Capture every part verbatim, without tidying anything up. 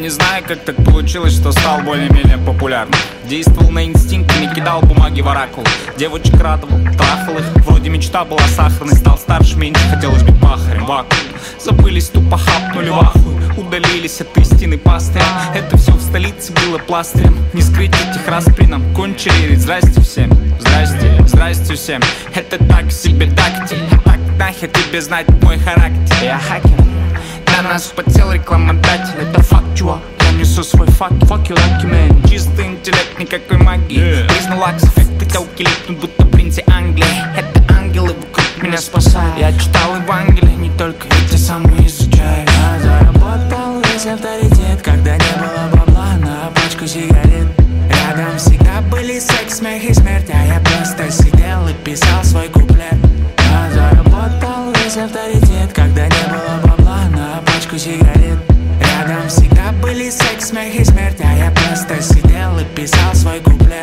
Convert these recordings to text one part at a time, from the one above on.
не знаю, как так получилось, что стал более-менее популярным. Действовал на инстинкте, не кидал бумаги в оракул. Девочек радовал, трахал их. Вроде мечта была сахарной. Стал старше, меньше хотелось быть пахарем. Вакуум. Забылись, тупо хапнули в ахуй. Удалились от истины пастыря. Это все в столице было пластырем. Не скрыть этих распринам. Кончили, здрасте всем. Здрасте, здрасте всем. Это так себе тактик. Так нахер тебе знать мой характер. Я хакер. На нас подсел рекламодатель. Это факт, чувак. Я несу свой факт. Fuck you like you, man. Чистый интеллект, никакой магии. yeah. Признал лакс-эффект, телки липнут, будто принцы Англии. Это ангелы вокруг меня спасают. Я читал Евангелие, не только эти самые изучаю. Я заработал весь авторитет, когда не было бабла на пачку сигарет. Рядом всегда были секс, смех и смерть, а я просто сидел и писал свой куплет. Я заработал весь авторитет, когда не было бабла на пачку сигарет. Рядом всегда были секс, смех и смерть, а я просто сидел и писал свой куплет.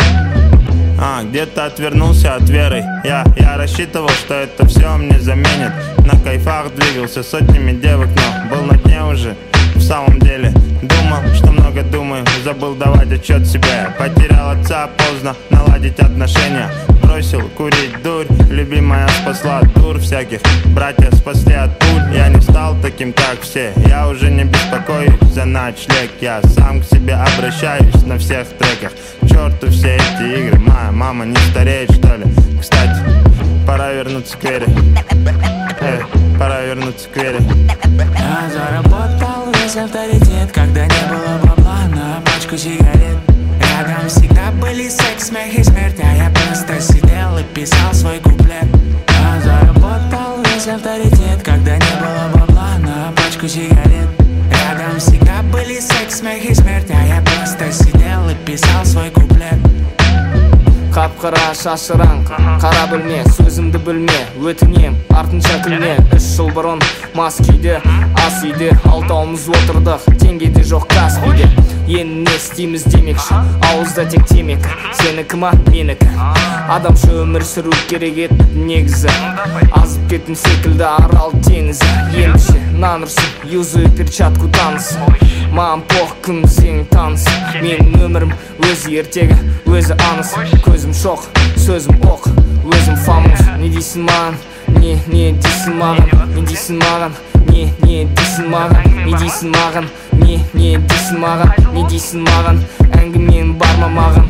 А, где-то отвернулся от веры. Я, я рассчитывал, что это все мне заменит. На кайфах двигался сотнями девок, но был на дне уже. В самом деле думал, что много думаю. Забыл давать отчет себе. Потерял отца, поздно наладить отношения. Бросил курить дурь, любимая спасла дур всяких. Братья спасли от пуль. Я не стал таким, как все. Я уже не беспокоюсь за ночлег. Я сам к себе обращаюсь на всех треках. К черту все эти игры. Моя мама не стареет, что ли? Кстати, пора вернуться к вере. Эй, пора вернуться к вере. Я заработал весь авторитет, когда не было бабла на пачку сигарет. Рядом всегда были секс, смех и смерть, а я просто сидел и писал свой куплет. Я заработал весь авторитет, когда не было бабла на пачку сигарет. Рядом всегда были секс, смех и смерть, а я просто сидел и писал свой куплет. Қап-қара шашыраң, қара білме, сөзімді білме, өтінем, артынша күлме. Үш жыл бұрын мас күйде, ас үйде, алтауымыз отырдық, теңгеде жоқ Каспийде. Енді не істейміз демекші, ауызда тек темекі, сенікі ма, менікі. Адамша өмір сүру керек еді негізі, азып кеттім секілді арал теңізі. Ендіше нанырсың, юзаю перчатку танысы. Маған пох кім сенің танысы. Менің өмірім өзі ертегі, өзі аныс. Көзім шоқ, сөзім оқ, өзім фамус. Не дейсің маған, не, не дейсің маған, не дейсің маған, не, не дейсің маған, не дейсің маған, не, не дейсің маған, не дейсің маған, әңгімен бар ма маған.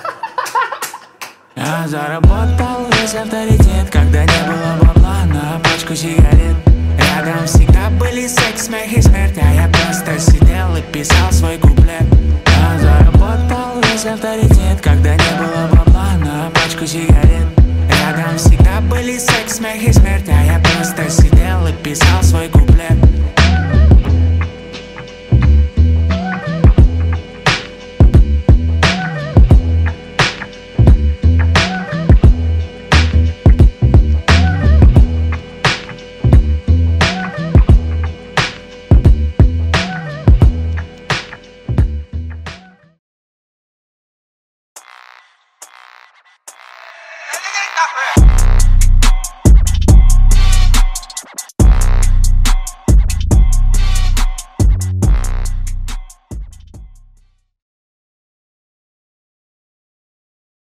Я заработал весь авторитет, когда не было бабла на пачку сигарет. Рядом всегда были секс, смех и смерть, а я просто сидел и писал свой куплет. Я заработал весь авторитет, когда не было бабла на пачку сигарет. Рядом всегда были секс, смех и смерть, а я просто сидел и писал свой куплет.